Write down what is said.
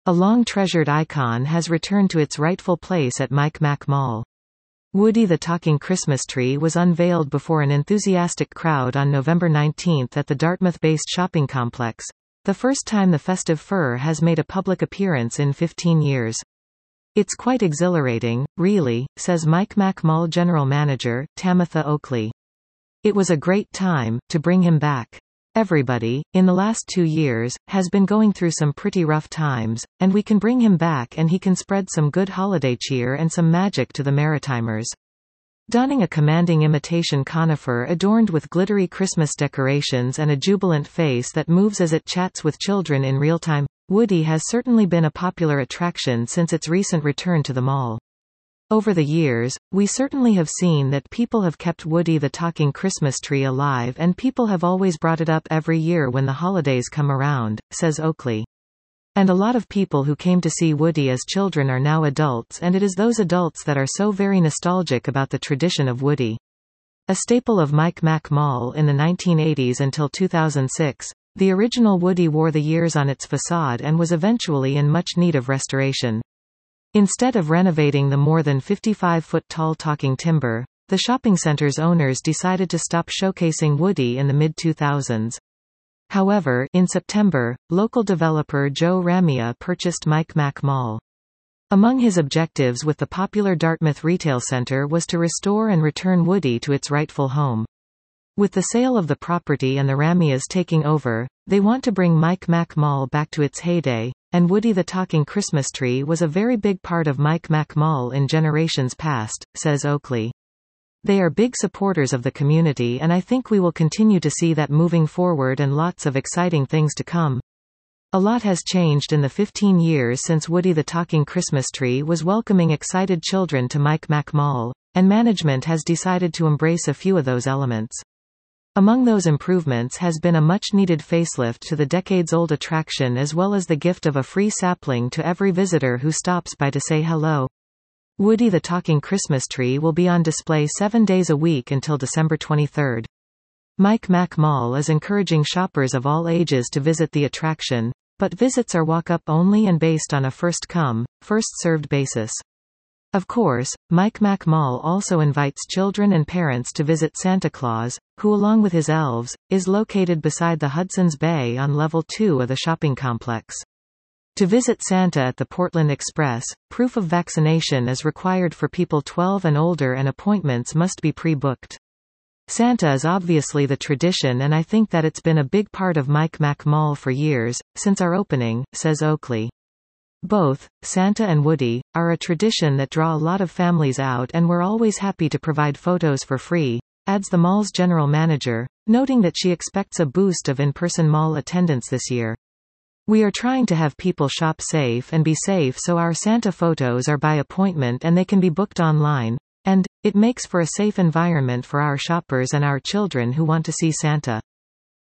A long-treasured icon has returned to its rightful place at Mike Mac Mall. Woody the Talking Christmas Tree was unveiled before an enthusiastic crowd on November 19 at the Dartmouth-based shopping complex, the first time the festive fur has made a public appearance in 15 years. "It's quite exhilarating, really," says Mike Mac Mall General Manager, Tamitha Oakley. "It was a great time to bring him back. Everybody, in the last 2 years, has been going through some pretty rough times, and we can bring him back and he can spread some good holiday cheer and some magic to the Maritimers." Donning a commanding imitation conifer adorned with glittery Christmas decorations and a jubilant face that moves as it chats with children in real time, Woody has certainly been a popular attraction since its recent return to the mall. Over the years, we certainly have seen that people have kept Woody the Talking Christmas Tree alive, and people have always brought it up every year when the holidays come around, says Oakley. "And a lot of people who came to see Woody as children are now adults, and it is those adults that are so very nostalgic about the tradition of Woody." A staple of Mike Mac Mall in the 1980s until 2006, the original Woody wore the years on its facade and was eventually in much need of restoration. Instead of renovating the more than 55-foot-tall talking timber, the shopping center's owners decided to stop showcasing Woody in the mid-2000s. However, in September, local developer Joe Ramia purchased Mike Mac Mall. Among his objectives with the popular Dartmouth Retail Center was to restore and return Woody to its rightful home. With the sale of the property and the Ramias taking over, they want to bring Mike Mac Mall back to its heyday, and Woody the Talking Christmas Tree was a very big part of Mike Mac Mall in generations past, says Oakley. "They are big supporters of the community, and I think we will continue to see that moving forward, and lots of exciting things to come." A lot has changed in the 15 years since Woody the Talking Christmas Tree was welcoming excited children to Mike Mac Mall, and management has decided to embrace a few of those elements. Among those improvements has been a much-needed facelift to the decades-old attraction, as well as the gift of a free sapling to every visitor who stops by to say hello. Woody the Talking Christmas Tree will be on display 7 days a week until December 23. Mike Mac Mall is encouraging shoppers of all ages to visit the attraction, but visits are walk-up only and based on a first-come, first-served basis. Of course, Mike Mac Mall also invites children and parents to visit Santa Claus, who along with his elves, is located beside the Hudson's Bay on level 2 of the shopping complex. To visit Santa at the Portland Express, proof of vaccination is required for people 12 and older, and appointments must be pre-booked. Santa is obviously the tradition, and I think that it's been a big part of Mike Mac Mall for years, since our opening, says Oakley. "Both, Santa and Woody, are a tradition that draw a lot of families out, and we're always happy to provide photos for free," adds the mall's general manager, noting that she expects a boost of in-person mall attendance this year. "We are trying to have people shop safe and be safe, so our Santa photos are by appointment and they can be booked online, and it makes for a safe environment for our shoppers and our children who want to see Santa."